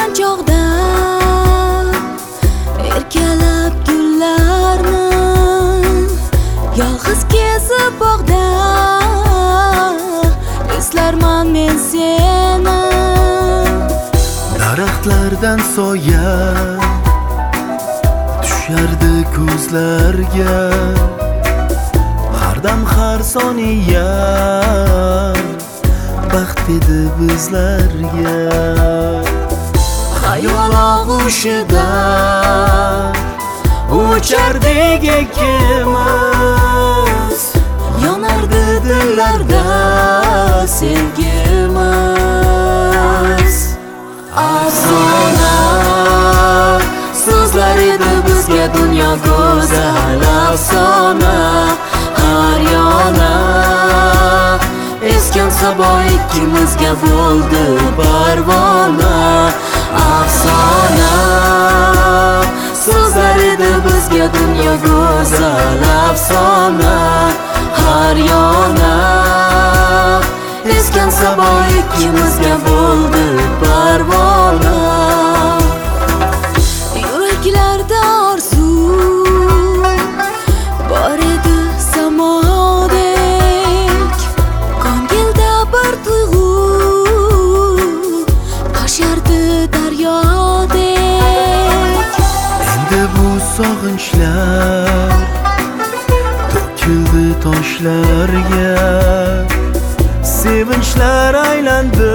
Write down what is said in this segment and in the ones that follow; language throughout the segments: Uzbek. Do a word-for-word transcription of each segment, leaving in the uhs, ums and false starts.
yurgan chog'da erkalab gullarni yolg'iz kezib bog'da eslarman men seni. Daraxtlardan soya tushardi ko'zlarga, har dam har soniya baxt edi bizlarga. Xayol og'ushida uchardik ikkimiz, yonardi dillarda sevgimiz. Afsona so'zlar edi bizga dunyo go'zal afsona, har yona esgan sabo ikkimizga bo'ldi parvona. Afsona so'zlar edi bizga dunyo go'zal afsona, har yona esgan sabo ikkimizga bo'ldi parvona. Yuraklarda orzu bor edi samodek, ko'ngilda bir tuyg'u toshardi daryodek. Endi bu sog'inchlar to'kildi toshlarga, sevinchlar aylandi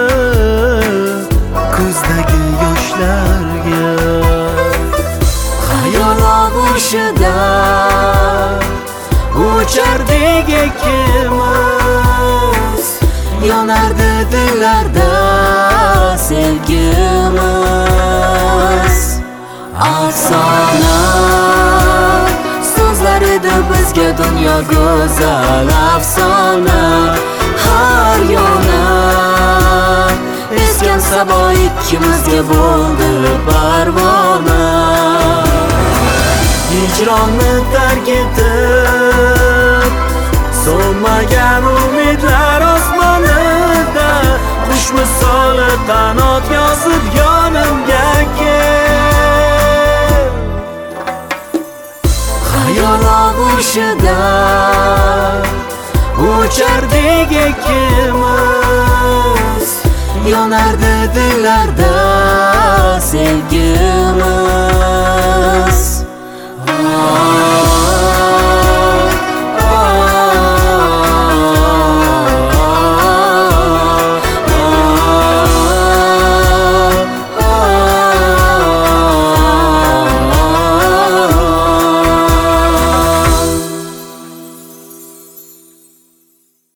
ko'zdagi yoshlarga. Xayol og'ushida uchardik ikkimiz, yonardi dillarda sevgimiz. Afsona so'zlar edi bizga dunyo go'zal afsona, har yona esgan sabo ikkimizga bo'ldi parvona. Hijronni tark etib so'nmagan umidlar osmonida, qush misoli qanot yozib yonimga kel. Xayol og'ushida uchardik ikkimiz, yonardi dillarda sevgimiz.